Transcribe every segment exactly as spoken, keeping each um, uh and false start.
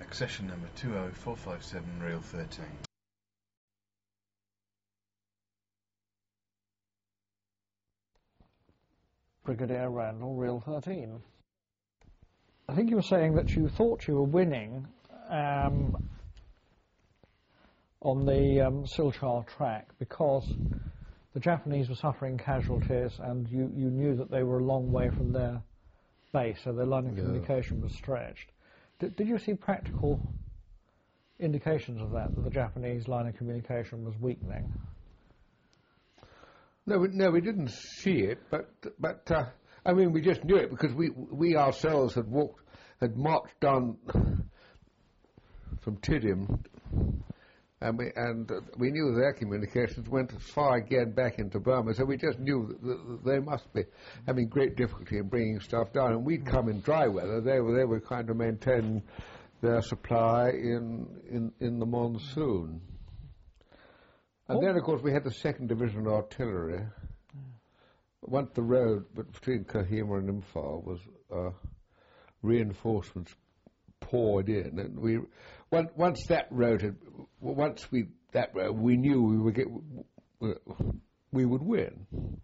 Succession number two oh four five seven, reel thirteen. Brigadier Randall, reel thirteen. I think you were saying that you thought you were winning um, on the um, Silchar track because the Japanese were suffering casualties and you, you knew that they were a long way from their base, so their line of Yeah. communication was stretched. Did, did you see practical indications of that, that the Japanese line of communication was weakening? No, we, no, we didn't see it, but but uh, I mean, we just knew it because we we ourselves had walked, had marched down from Tidim, and we and uh, we knew their communications went as far again back into Burma, so we just knew that, that they must be having great difficulty in bringing stuff down. And we'd come in dry weather; they were they were kind of maintaining their supply in in in the monsoon. And Oh. then, of course, we had the second Division Artillery. Once the road between Kohima and Imphal was uh, reinforcements poured in, and we once, once that road had once we that road we knew we would get we would win.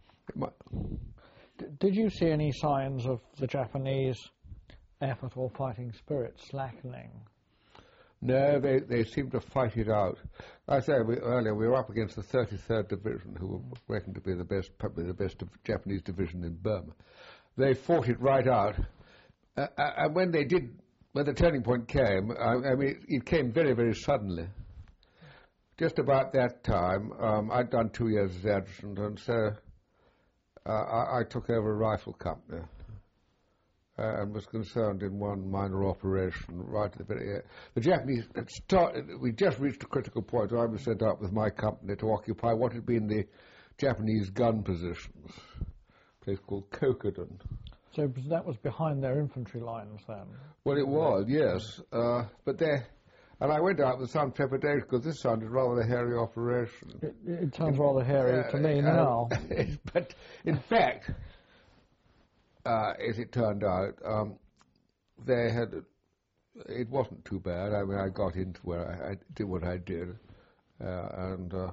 D- did you see any signs of the Japanese effort or fighting spirit slackening? No, they, they seemed to fight it out. I said we, earlier we were up against the thirty-third Division, who were reckoned to be the best, probably the best of Japanese division in Burma. They fought it right out, uh, and when they did, when the turning point came, I, I mean, it came very, very suddenly. Just about that time, um, I'd done two years as adjutant, and so uh, I, I took over a rifle company. Uh, and was concerned in one minor operation right at the very end. The Japanese had started, we just reached a critical point. I was sent out with my company to occupy what had been the Japanese gun positions, a place called Kokoden. So that was behind their infantry lines then? Well, it was, yes. Uh, but they, and I went out with some trepidation because this sounded rather a hairy operation. It, it sounds rather hairy Uh, to me uh, now. But in fact, Uh, as it turned out, um, they had. It wasn't too bad. I mean, I got into where I, I did what I did, uh, and uh,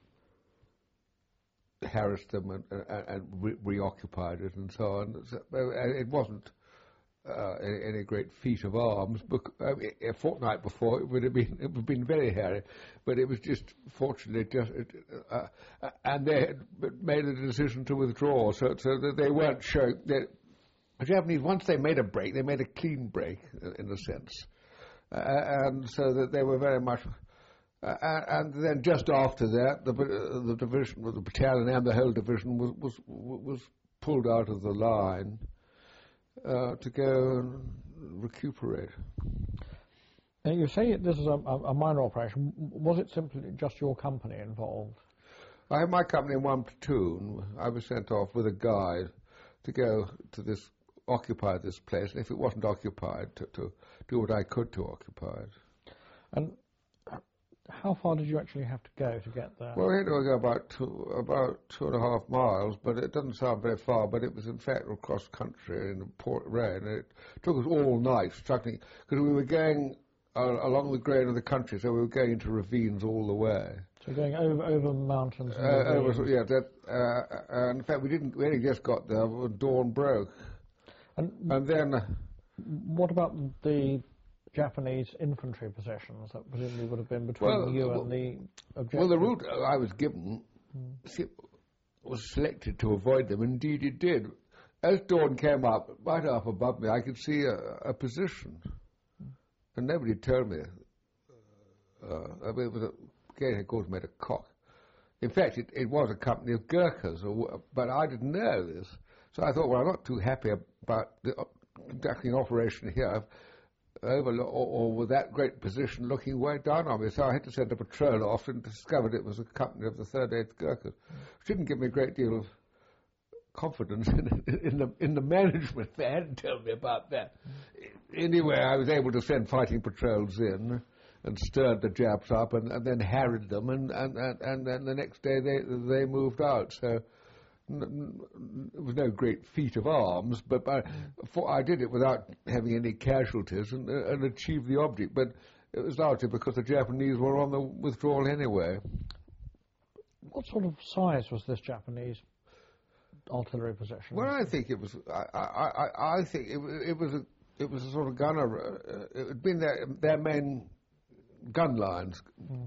harassed them and, and, and re- reoccupied it and so on. So, uh, it wasn't uh, any, any great feat of arms. But I mean, a fortnight before, it would have been it would have been very hairy. But it was just fortunately just, uh, uh, and they had made a decision to withdraw, so so that they weren't showing. They, The Japanese, once they made a break, they made a clean break, in a sense. Uh, and so that they were very much... Uh, and then just after that, the, uh, the division, the battalion and the whole division was was, was pulled out of the line uh, to go and recuperate. Now you say this is a, a minor operation. Was it simply just your company involved? I had my company in one platoon. I was sent off with a guide to go to this... occupy this place, and if it wasn't occupied, to, to do what I could to occupy it. And how far did you actually have to go to get there? Well, we had to go about two, about two and a half miles, but it doesn't sound very far, but it was in fact across country in the port rain, and it took us all night struggling, because we were going uh, along the grain of the country, so we were going into ravines all the way. So going over over mountains and Uh, over, ravines. yeah, that, uh, and in fact we didn't, we only just got there when dawn broke. And And then... Uh, what about the Japanese infantry positions that presumably would have been between Well, you well, and the objective? Well, the route I was given mm. was selected to avoid them. Indeed, it did. As dawn came up, right up above me, I could see a, a position. Mm. And nobody told me. Uh, I mean, it was a, again, of course, made a cock. In fact, it, it was a company of Gurkhas, or, but I didn't know this. So I thought, well, I'm not too happy about the, uh, conducting an operation here over, or, or with that great position looking way down on me. So I had to send a patrol off and discovered it was a company of the third eighth Gurkhas, which didn't give me a great deal of confidence in, in, the, in the management. They hadn't told me about that. Anyway, I was able to send fighting patrols in and stirred the Japs up and, and then harried them, and, and, and, and then the next day they, they moved out. So n- n- it was no great feat of arms, but I, for, I did it without having any casualties and, uh, and achieved the object. But it was largely because the Japanese were on the withdrawal anyway. What sort of size was this Japanese artillery position? Well, I think it was. I, I, I, I think it, it was a. It was a sort of gunner. Uh, it had been their their main gun lines. Mm.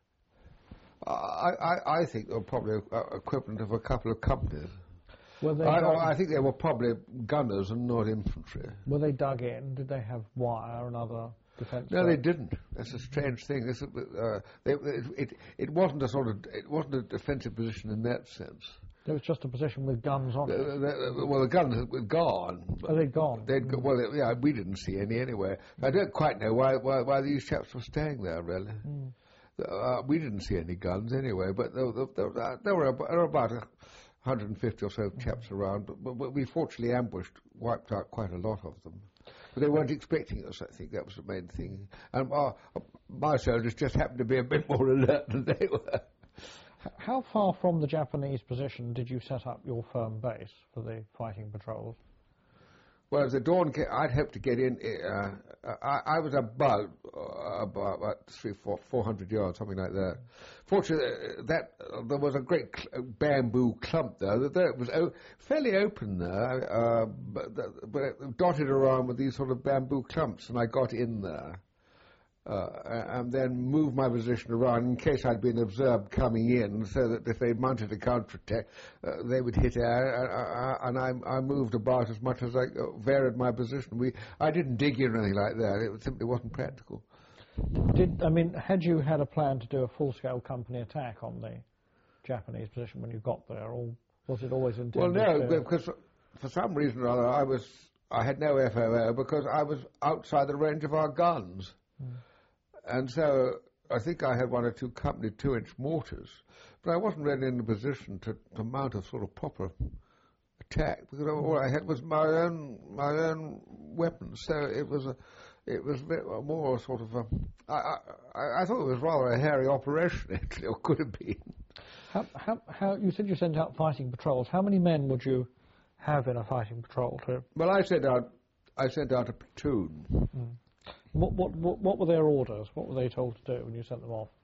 I, I, I think they were probably uh, equivalent of a couple of companies. Were they I, I think they were probably gunners and not infantry. Were they dug in? Did they have wire and other defence? No, they didn't. That's a strange thing. This, uh, they, it, it, it wasn't a sort of. It wasn't a defensive position in that sense. It was just a position with guns on it. Uh, the, well, the guns were gone. Oh, they'd gone? They'd go, well, they, yeah, we didn't see any anyway. I don't quite know why why, why these chaps were staying there, really. Mm. Uh, we didn't see any guns anyway, but there, there, there, there, were, about, there were about one hundred fifty or so chaps mm. around, but, but, but we fortunately ambushed, wiped out quite a lot of them. But they weren't expecting us, I think that was the main thing. And our, my soldiers just happened to be a bit more alert than they were. How far from the Japanese position did you set up your firm base for the fighting patrols? Well, as the dawn came, I'd hoped to get in. Uh, I, I was about, uh, about about three, four, four hundred yards, something like that. Fortunately, uh, that uh, there was a great cl- bamboo clump there. That it was o- fairly open there, uh, but, but it dotted around with these sort of bamboo clumps, and I got in there. Uh, and then moved my position around in case I'd been observed coming in, so that if they mounted a counterattack, uh, they would hit air. Uh, uh, and I, I moved about as much as I uh, varied my position. We, I didn't dig in or anything like that. It simply wasn't practical. Did I mean, had you had a plan to do a full-scale company attack on the Japanese position when you got there, or was it always intended? Well, no, to... because for some reason or other, I was I had no F O O because I was outside the range of our guns. Mm. And so I think I had one or two company two-inch mortars, but I wasn't really in a position to, to mount a sort of proper attack because all I had was my own my own weapons. So it was a it was more sort of a. I, I, I thought it was rather a hairy operation actually, or could have been. How, how, how you said you sent out fighting patrols. How many men would you have in a fighting patrol? To? Well, I sent out I sent out a platoon. Mm. What, what, what, what were their orders? What were they told to do when you sent them off?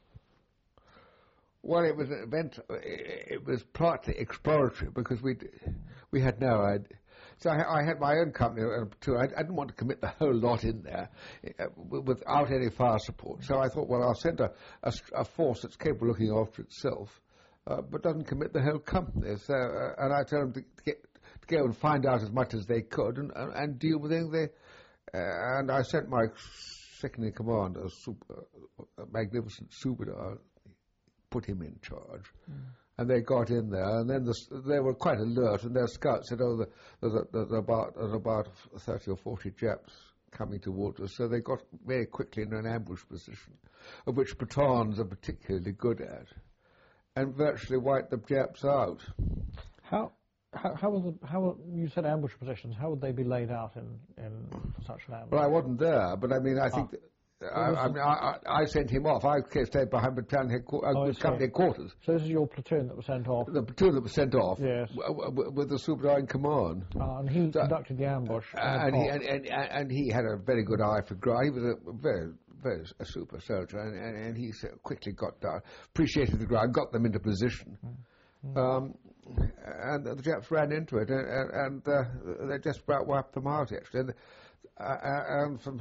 Well, it was an event. It was partly exploratory because we we had no idea. So I, I had my own company too. I, I didn't want to commit the whole lot in there uh, without any fire support. So I thought, well, I'll send a, a, a force that's capable of looking after itself, uh, but doesn't commit the whole company. So, uh, and I told them to, to, get, to go and find out as much as they could and, and, and deal with anything they. Uh, and I sent my second in command, a, super, a magnificent Subedar, put him in charge. Mm. And they got in there, and then the, they were quite alert, and their scouts said, oh, the, there's, a, there's, about, there's about thirty or forty Japs coming towards us. So they got very quickly in an ambush position, of which Pathans are particularly good at, and virtually wiped the Japs out. How... How, how, was the, how you said ambush positions? How would they be laid out in, in for such an ambush? Well, I wasn't there, but I mean, I think ah. that, I, I, mean, I, I sent him off. I stayed behind battalion headquarters, uh, oh, company headquarters. So this is your platoon that was sent off. The platoon that was sent off. Yes. W- with the Subedar in command. Ah, and he so, conducted the ambush. Uh, and, he, and, and, and he had a very good eye for ground. He was a very, very a super soldier, and, and, and he quickly got down, appreciated the ground, got them into position. Mm. Mm. Um, and the Japs ran into it, and, and uh, they just about wiped them out, actually. And, uh, and from,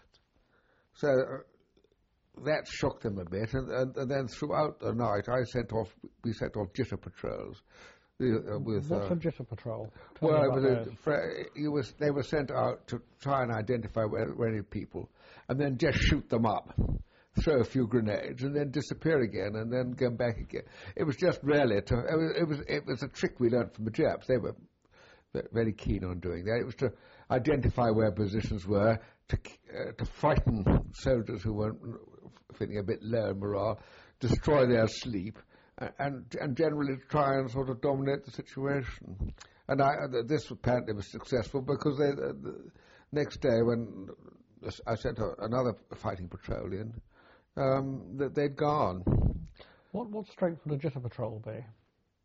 so uh, that shocked them a bit, and, and, and then throughout the night, I sent off. We sent off jitter patrols. Uh, with, What's uh, a jitter patrol? Tell well, it was a, for, it was, they were sent out to try and identify where, where any people, and then just shoot them up. Throw a few grenades and then disappear again and then come back again. It was just rarely to. It was, it was it was a trick we learned from the Japs. They were very keen on doing that. It was to identify where positions were, to uh, to frighten soldiers who were feeling a bit low in morale, destroy their sleep, and and generally try and sort of dominate the situation. And I, this apparently was successful because they, the next day when I sent a, another fighting patrol in. Um, that they'd gone. What what strength would a jitter patrol be?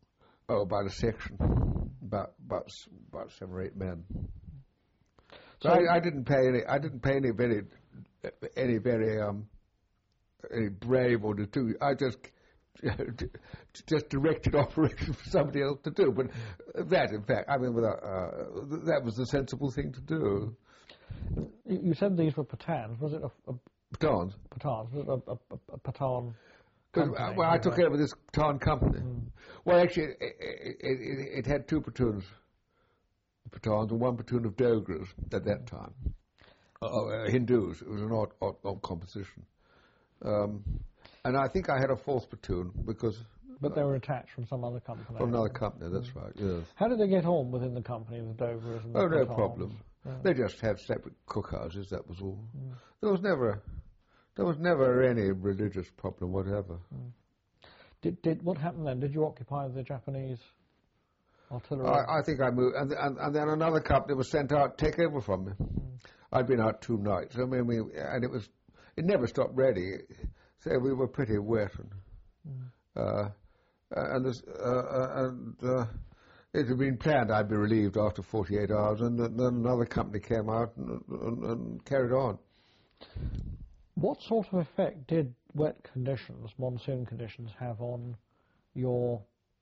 oh, about a section, about about about seven or eight men. So, so I, I didn't pay any. I didn't pay any very any very um any brave or to do. I just just directed operations for somebody else to do. But that, in fact, I mean, without, uh, that was the sensible thing to do. You said these were Pathans. Was it a, a Pathans? Pathans. Was it a, a, a Pathan? Uh, well, I took over this Pathan company. Mm. Well, actually, it, it, it, it had two platoons of Pathans and one platoon of Dogras at that time. Uh, uh, Hindus. It was an odd, odd, odd composition. Um, and I think I had a fourth platoon because... But they were attached from some other company. From another company, that's mm. right, yes. How did they get on within the company, the Dogras and the Oh, no Pathans? problem. Yeah. They just had separate cookhouses, that was all. Mm. There was never... There was never any religious problem, whatever. Mm. Did did what happened then? Did you occupy the Japanese artillery? I, I think I moved, and, and and then another company was sent out to take over from me. Mm. I'd been out two nights. I mean, we, and it was it never stopped raining, so we were pretty wet, and mm. uh, and, this, uh, and uh, it had been planned I'd be relieved after forty-eight hours, and then another company came out and, and, and carried on. What sort of effect did wet conditions, monsoon conditions, have on your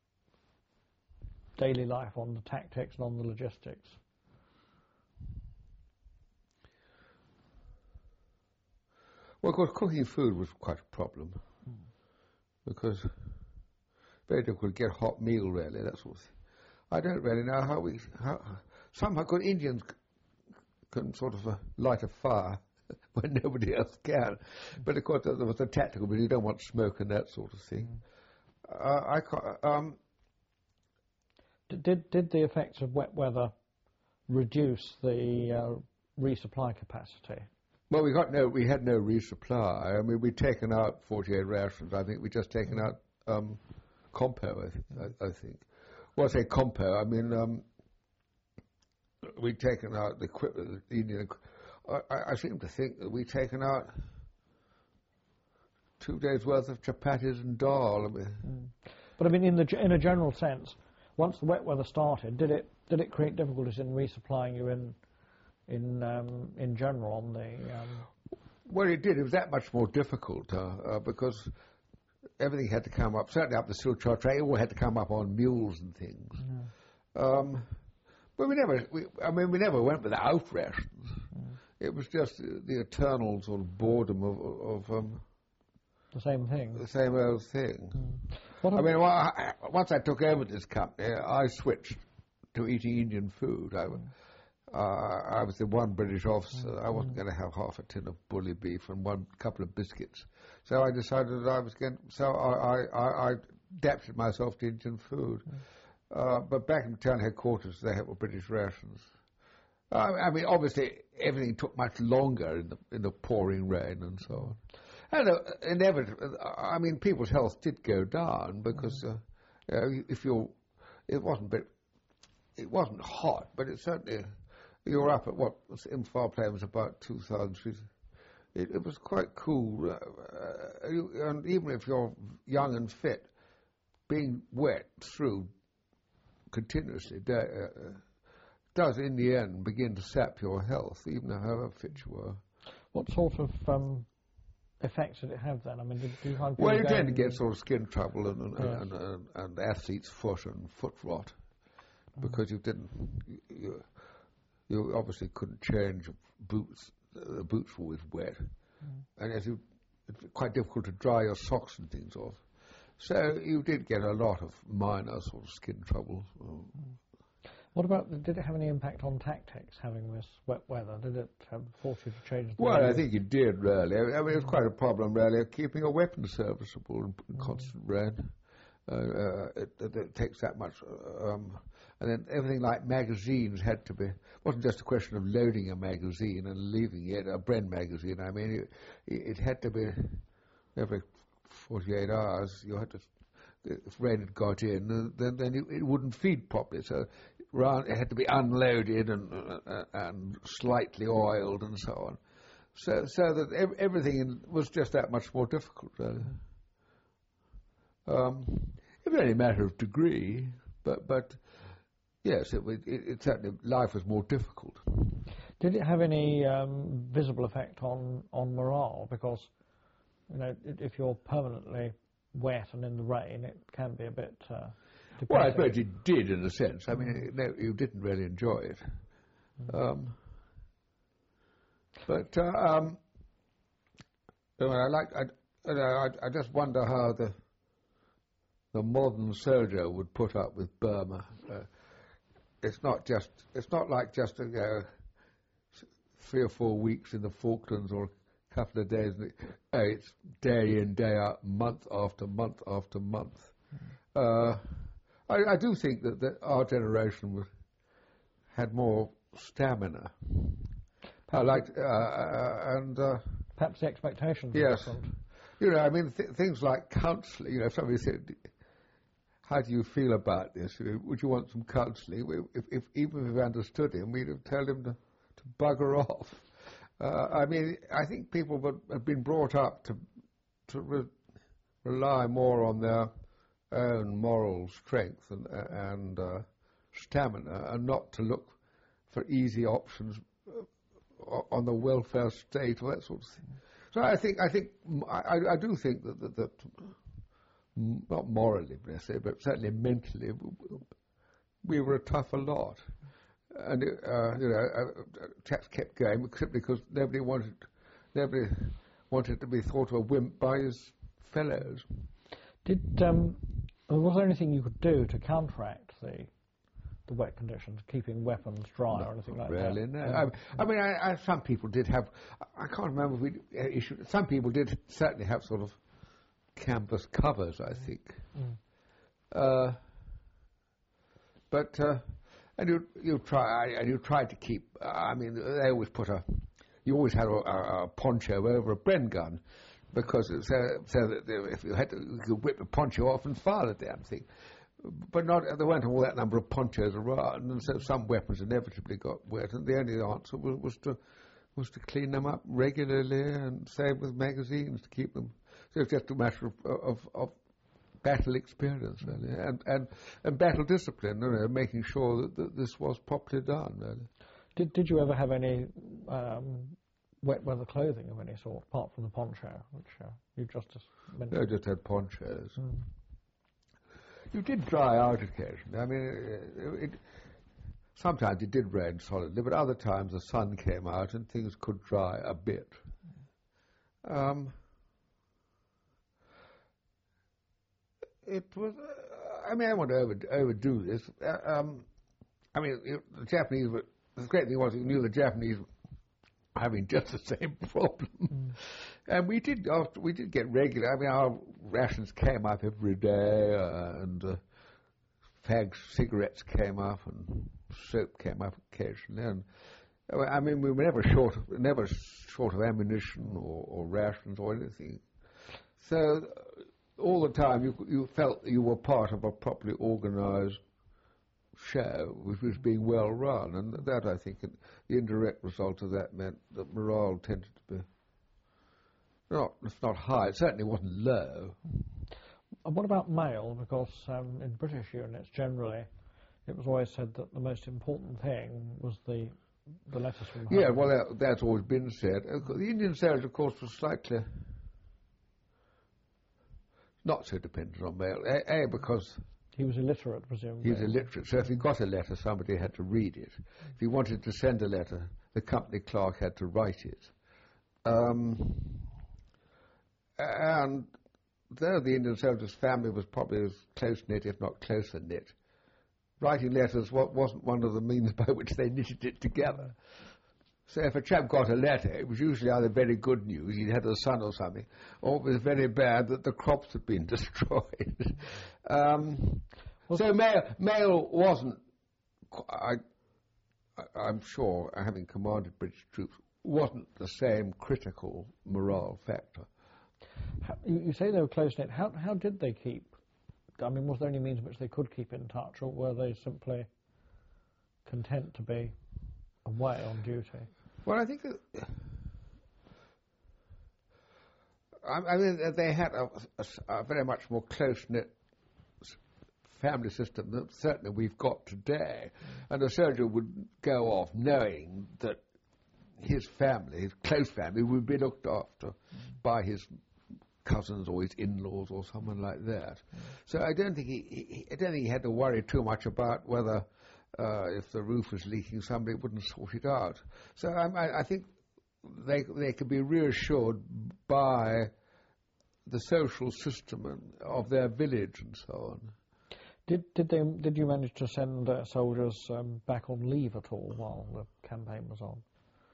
daily life, on the tactics and on the logistics? Well, of course, cooking food was quite a problem mm. because very difficult to get a hot meal, really, that sort of thing. I don't really know how we... How, somehow good Indians can sort of uh, light a fire when nobody else can. But of course there was a tactical, but you don't want smoke and that sort of thing. Mm. Uh, I can't, um, did did the effects of wet weather reduce the uh, resupply capacity? Well, we got no, we had no resupply. I mean, we'd taken out forty-eight rations. I think we'd just taken out um, compo. I, th- I, I think. Well, I say compo. I mean, um, we'd taken out the equipment, the Indian equipment. I, I seem to think that we've taken out two days' worth of chapatis and dal. I mean. Mm. But I mean, in the in a general sense, once the wet weather started, did it did it create difficulties in resupplying you in in um, in general on the? Um... Well, it did. It was that much more difficult uh, uh, because everything had to come up. Certainly up the Silchar Track, it all had to come up on mules and things. Yeah. Um, but we never. We, I mean, we never went without rations. Mm. It was just the eternal sort of boredom of, of um, the same thing. The same old thing. Mm. What I mean, well, I, once I took over this company, I switched to eating Indian food. I, mm. uh, I was the one British officer. Mm. I wasn't mm. going to have half a tin of bully beef and one couple of biscuits. So I decided that I was going. So I, I, I adapted myself to Indian food. Mm. Uh, but back in town headquarters, they had British rations. I mean, obviously, everything took much longer in the in the pouring rain and so on. And uh, inevitably, I mean, people's health did go down because uh, you know, if you're, it wasn't, but it wasn't hot, but it certainly, you were up at what in far plane was about two thousand feet. It, it was quite cool, uh, you, and even if you're young and fit, being wet through continuously. Uh, does in the end begin to sap your health, even however fit you were. What sort of um, effects did it have then? I mean, did, did you find well, you tend to get sort of skin trouble and and, yes. and, and, and athlete's foot and foot rot mm. because you didn't, you, you obviously couldn't change boots. The boots were always wet, mm. and as you, it's quite difficult to dry your socks and things off. So you did get a lot of minor sort of skin trouble. Mm. What about, did it have any impact on tactics, having this wet weather? Did it um, force you to change the Well, way? I think it did, really. I mean, it was quite a problem, really, of keeping a weapon serviceable in mm. constant rain. Uh, uh, it, it, it takes that much. Um, and then everything like magazines had to be, it wasn't just a question of loading a magazine and leaving it, a Bren magazine. I mean, it, it had to be every forty-eight hours, you had to, if rain had got in, then, then it, it wouldn't feed properly. So it had to be unloaded and uh, and slightly oiled and so on. So so that ev- everything was just that much more difficult, really. Um, it was only a matter of degree. But, but yes, it, it, it certainly, life was more difficult. Did it have any um, visible effect on, on morale? Because, you know, if you're permanently wet and in the rain, it can be a bit uh, depressing. Well, I suppose it did, in a sense. I mean, mm. no, you didn't really enjoy it. Mm. Um, but, uh, um, you know, I like, I, you know, I, I just wonder how the the modern soldier would put up with Burma. Uh, it's not just, it's not like just, you know, three or four weeks in the Falklands or a couple of days. Uh, it's day in, day out, month after month after month. Mm. Uh, I, I do think that, that our generation was, had more stamina. I liked, uh, uh, and... Uh, Perhaps the expectations yes. are different. You know, I mean, th things like counselling, you know, somebody said, how do you feel about this? Would you want some counselling? If, if, even if we understood him, we'd have told him to, to bugger off. Uh, I mean, I think people would, have been brought up to, to re rely more on their own moral strength and, and uh, stamina, and not to look for easy options on the welfare state or that sort of thing. So I think, I think, I, I do think that, that, that not morally, necessarily, but certainly mentally, we were a tougher lot. And, uh, you know, uh, chaps kept going simply because nobody wanted, nobody wanted to be thought of a wimp by his fellows. Did, um, was there anything you could do to counteract the the wet conditions, keeping weapons dry no, or anything like really, that? No, yeah. I, I mean, I, I, some people did have, I can't remember if we issued, some people did certainly have sort of canvas covers, I think. Mm. Uh, but, uh, and you, you try, and you tried to keep, uh, I mean, they always put a, you always had a, a, a poncho over a Bren gun, because it's, uh, so that if you had to, you could whip the poncho off and fire the damn thing. But not, there weren't all that number of ponchos around, and so some weapons inevitably got wet, and the only answer was, was to was to clean them up regularly, and same with magazines to keep them. So it's just a matter of, of, of battle experience, really, and, and, and battle discipline, you know, making sure that, that this was properly done, really. Did, did you ever have any um, wet weather clothing of any sort, apart from the poncho, which uh, you just mentioned? No, just had ponchos. Mm. You did dry out occasionally. I mean, it, it, sometimes it did rain solidly, but other times the sun came out and things could dry a bit. Um, it was, uh, I mean, I want to over, overdo this. Uh, um, I mean, it, the Japanese were, the great thing was you knew the Japanese were having just the same problem. Mm. And we did after, we did get regular. I mean, our rations came up every day, uh, and uh, fags, cigarettes came up, and soap came up occasionally. And I mean, we were never short, of, never short of ammunition or, or rations or anything. So uh, all the time, you you felt you were part of a properly organised show, which was being well run, and that, I think, the indirect result of that meant that morale tended to be not, if not high, it certainly wasn't low. And what about mail? Because um, in British units, generally, it was always said that the most important thing was the the letters from home. Yeah, well, that, that's always been said. The Indian soldier, of course, was slightly not so dependent on mail. A, a because he was illiterate, presumably. He was illiterate, so if he got a letter, somebody had to read it. If he wanted to send a letter, the company clerk had to write it. Um, and though the Indian soldier's family was probably as close-knit, if not closer-knit, writing letters wasn't one of the means by which they knitted it together. So if a chap got a letter, it was usually either very good news, he'd had a son or something, or it was very bad that the crops had been destroyed. um, so mail, mail wasn't, I, I'm sure, having commanded British troops, wasn't the same critical morale factor. How, you, you say they were close-knit. How, how did they keep? I mean, was there any means in which they could keep in touch, or were they simply content to be away on duty? Well, I think that, I, I mean, they had a, a, a very much more close-knit family system that certainly we've got today. And a soldier would go off knowing that his family, his close family, would be looked after mm. by his cousins or his in-laws or someone like that. Mm. So I don't think he, he, I don't think he had to worry too much about whether uh, if the roof was leaking, somebody wouldn't sort it out. So I, I think they they could be reassured by the social system and of their village and so on. Did did they did you manage to send uh, soldiers um, back on leave at all while the campaign was on?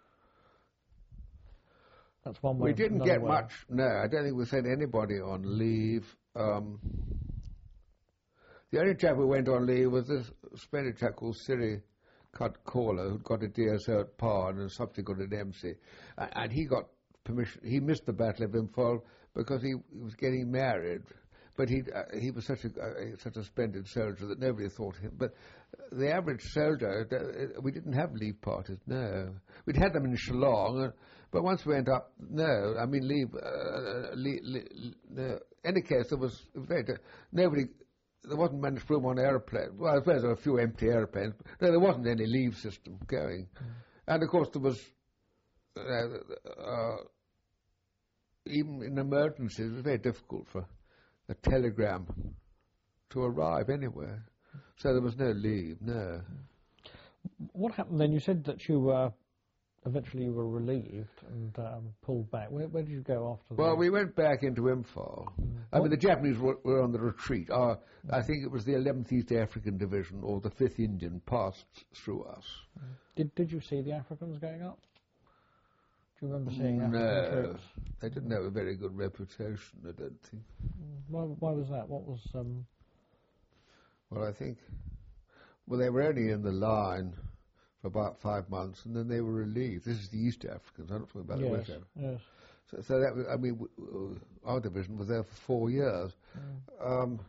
That's one way. We didn't get way. much. No, I don't think we sent anybody on leave. Um, the only chap who went on leave was this splendid chap called Siri Caller, who'd got a D S O at Parn and subsequently an M C, and, and he got permission. He missed the Battle of Imphal because he, he was getting married. But he uh, he was such a uh, such a splendid soldier that nobody thought him. But the average soldier, uh, we didn't have leave parties. No, we'd had them in Shillong, uh, but once we went up, no. I mean, leave. Uh, leave, leave no. In any case, there was, it was very, nobody. There wasn't much room on airplanes. Well, I suppose there were a few empty airplanes. But no, there wasn't any leave system going, mm. and of course there was. Uh, uh, even in emergencies, it was very difficult for a telegram to arrive anywhere. So there was no leave, no. What happened then? You said that you were, eventually you were relieved and um, pulled back. Where, where did you go after that? Well, we went back into Imphal. Mm. I what? mean, the Japanese were, were on the retreat. Our, mm. I think it was the eleventh East African Division or the fifth Indian passed through us. Mm. Did, did you see the Africans going up? Do you remember seeing African No, troops? They didn't have a very good reputation, I don't think. Why, why was that? What was... Um... Well, I think... Well, they were only in the line for about five months, and then they were relieved. This is the East Africans, I'm not talking about yes, the West Africans. Yes. So, so that was, I mean, w our division was there for four years. Mm. Um,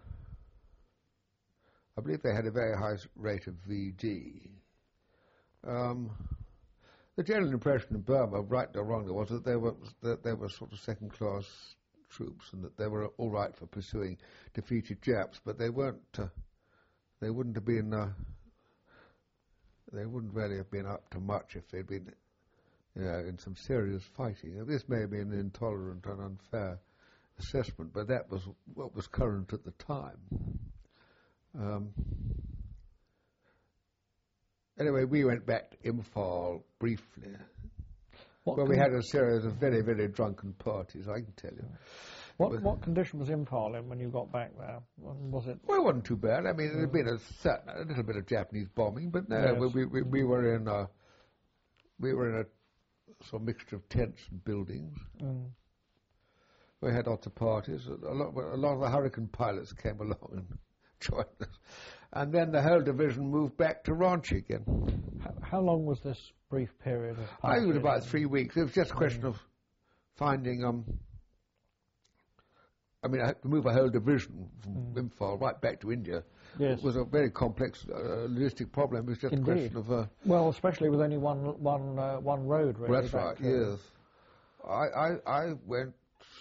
I believe they had a very high rate of V D. Um... The general impression in Burma, right or wrong, was that they were that they were sort of second-class troops and that they were all right for pursuing defeated Japs, but they weren't. Uh, they wouldn't have been. Uh, they wouldn't really have been up to much if they'd been, you know, in some serious fighting. Now, this may be an intolerant and unfair assessment, but that was what was current at the time. Um, Anyway, we went back to Imphal briefly, what where we had a series of very, very drunken parties, I can tell you. What but, what condition was Imphal in when you got back there? Was it? Well, it wasn't too bad. I mean, there had been a, certain, a little bit of Japanese bombing, but no, yes. we, we, we were in a, we were in a sort of mixture of tents and buildings. Mm. We had lots of parties. A lot, a lot of the Hurricane pilots came along and joined us. And then the whole division moved back to Ranchi again. How, how long was this brief period of I think it was about three weeks. It was just a question mm. of finding, um, I mean, I had to move a whole division from mm. Imphal right back to India. Yes. It was a very complex uh, logistic problem. It was just Indeed. a question of... Uh, well, especially with only one one uh, one road, really. That's right, yes. I, I, I went...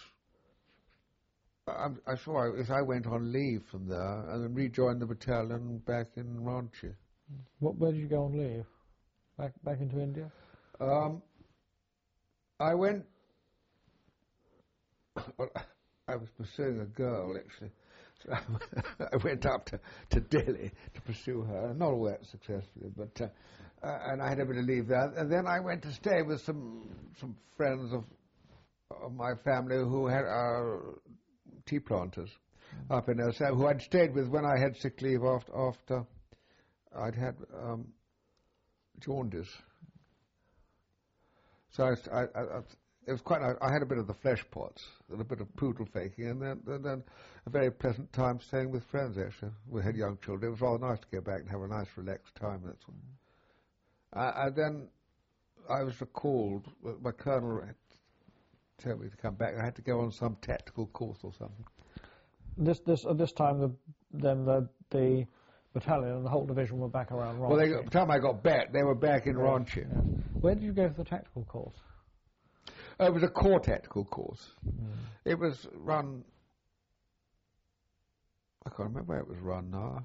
I'm, I'm sure I, I went on leave from there and then rejoined the battalion back in Ranchi. What, where did you go on leave? Back back into India? Um, I went... Well, I was pursuing a girl, actually. So I went up to, to Delhi to pursue her, not all that successfully, but... Uh, uh, and I had a bit of leave there. And then I went to stay with some some friends of, of my family who had... Uh, tea planters mm. up in Assam, who I'd stayed with when I had sick leave after, after I'd had um, jaundice. So I, I, I, it was quite. I had a bit of the flesh pots and a bit of poodle faking, and then, and then a very pleasant time staying with friends. Actually, we had young children. It was rather nice to go back and have a nice, relaxed time. That's one. Uh, and then I was recalled. My colonel tell me to come back. I had to go on some tactical course or something. This, this, at this time, the, then the, the battalion and the whole division were back around Ranchi. Well, they, by the time I got back, they were back in yes, Ranchi. Yes. Where did you go for the tactical course? Uh, it was a corps tactical course. Mm. It was run. I can't remember where it was run now.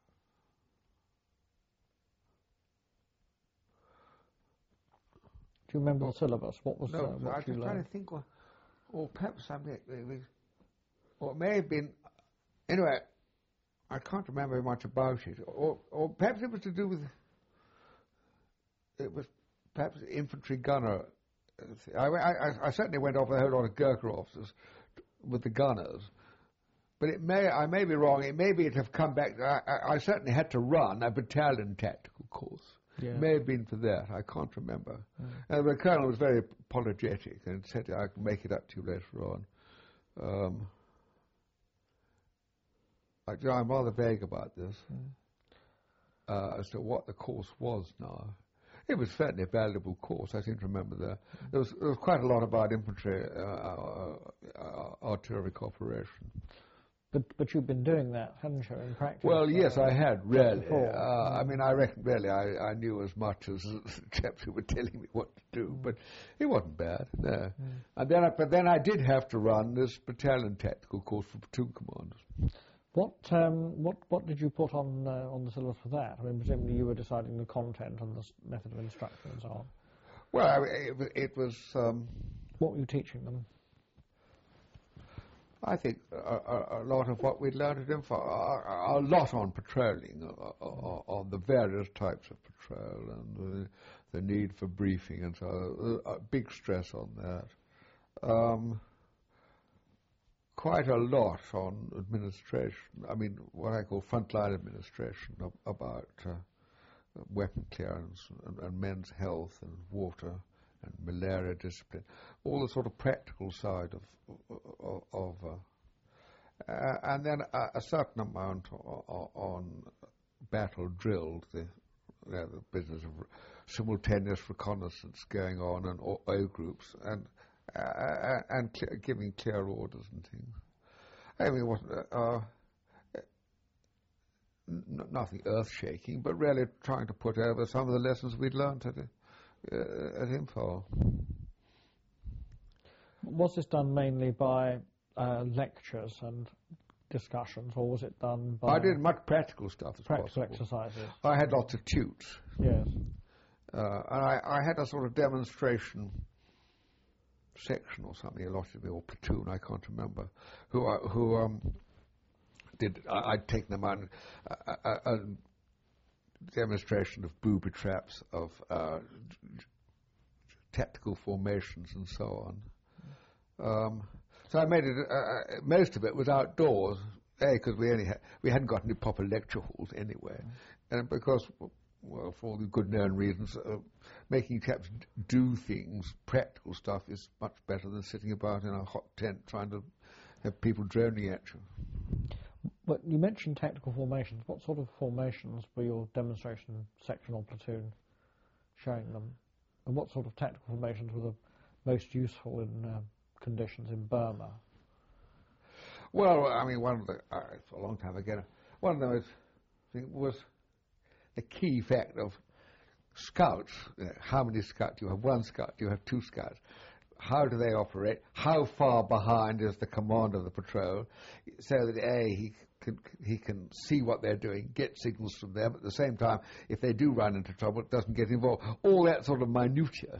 Do you remember the syllabus? What was No, uh, what I'm you just trying learned? to think, or, or perhaps something, or it may have been, anyway, I can't remember much about it, or, or perhaps it was to do with, it was perhaps infantry gunner. I, I, I certainly went off a whole lot of Gurkha officers with the gunners, but it may, I may be wrong, it may be it have come back, I, I, I certainly had to run a battalion tactical course. Yeah. It may have been for that, I can't remember. Mm. And the colonel was very apologetic and said I can make it up to you later on. Um, I, you know, I'm rather vague about this Mm. uh, as to what the course was now. It was certainly a valuable course, I seem to remember that. Mm. There was, there was quite a lot about infantry uh, uh, uh, artillery cooperation. But but you've been doing that, haven't you, in practice? Well, yes, uh, I had, really. before. Uh, Mm. I mean, I reckon, really, I, I knew as much as the chaps who were telling me what to do, Mm. but it wasn't bad, no. Mm. And then I, but then I did have to run this battalion tactical course for platoon commanders. What um, what what did you put on uh, on the syllabus for that? I mean, presumably you were deciding the content and the s- method of instruction and so on. Well, I, it, wa- it was, um, What were you teaching them? I think, a, a, a lot of what we'd learned at Info, a, a lot on patrolling, uh, uh, on the various types of patrol and the, the need for briefing and so on, a big stress on that. Um, quite a lot on administration, I mean, what I call frontline administration of, about uh, weapon clearance and, and men's health and water and malaria discipline, all the sort of practical side of, of, of uh, uh, and then a, a certain amount on, on battle drilled, the, you know, the business of simultaneous reconnaissance going on and O, o groups and uh, and clear, giving clear orders and things. I mean, it wasn't uh, n- nothing earth-shaking, but really trying to put over some of the lessons we'd learned at, uh, at Info. Was this done mainly by uh, lectures and discussions, or was it done by I did much practical stuff as practical possible. exercises? I had lots of tutes. Yes. Uh, and I, I had a sort of demonstration section or something, allotted me, or platoon, I can't remember, who I, who um, did, I, I'd taken them on a, a, a demonstration of booby traps, of uh, tactical formations and so on. Um, so I made it, uh, uh, most of it was outdoors, A, because we only had, we hadn't got any proper lecture halls anyway, and because, well, for all the good known reasons, uh, making chaps d- do things, practical stuff, is much better than sitting about in a hot tent trying to have people droning at you. But you mentioned tactical formations. What sort of formations were your demonstration section or platoon showing them? And what sort of tactical formations were the most useful in uh, conditions in Burma? Well, I mean, one of the, uh, a long time ago, one of them was, I think, was the key fact of scouts. You know, how many scouts? Do you have one scout? Do you have two scouts? How do they operate? How far behind is the commander of the patrol? So that A, he can, he can see what they're doing, get signals from them. At the same time, if they do run into trouble, it doesn't get involved. All that sort of minutiae.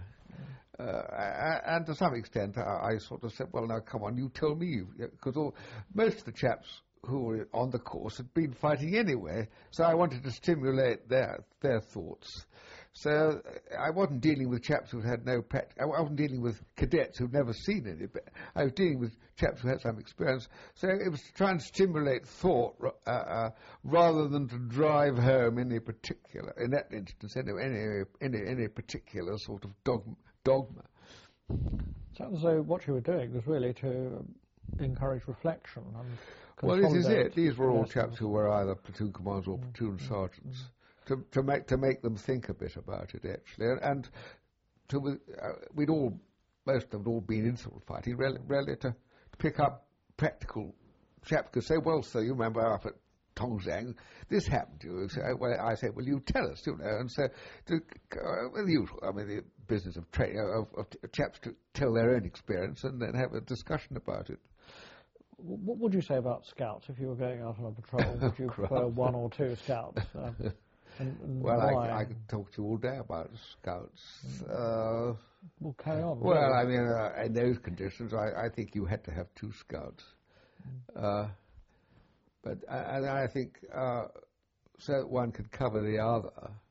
Uh, and to some extent, I, I sort of said, well, now, come on, you tell me. Because most of the chaps who were on the course had been fighting anyway, so I wanted to stimulate their their thoughts. So I wasn't dealing with chaps who had no practice. I wasn't dealing with cadets who'd never seen any. But I was dealing with chaps who had some experience. So it was to try and stimulate thought uh, uh, rather than to drive home any particular, in that instance, any any any, any particular sort of dogma. dogma. Sounds as though what you were doing was really to encourage reflection and well, this is consolidate it. These were all lessons. chaps who were either platoon commanders or platoon Mm. sergeants. To, to make to make them think a bit about it, actually, and, and to uh, we'd all, most of them had all been in sort of fighting, really, really to, to pick up practical. Chaps could say, "Well, sir, you remember up at Tongzhang, this happened to you." So, well, I said, "Well, you tell us, you know," and so to, uh, well, the usual. I mean, the business of training of, of chaps to tell their own experience and then have a discussion about it. What would you say about scouts if you were going out on a patrol? Would you prefer one or two scouts? Uh, and, and well, why? I, I could talk to you all day about scouts. Uh, well, carry on. well, really. I mean, uh, in those conditions, I, I think you had to have two scouts. Uh, but I, and I think uh, so that one could cover the other.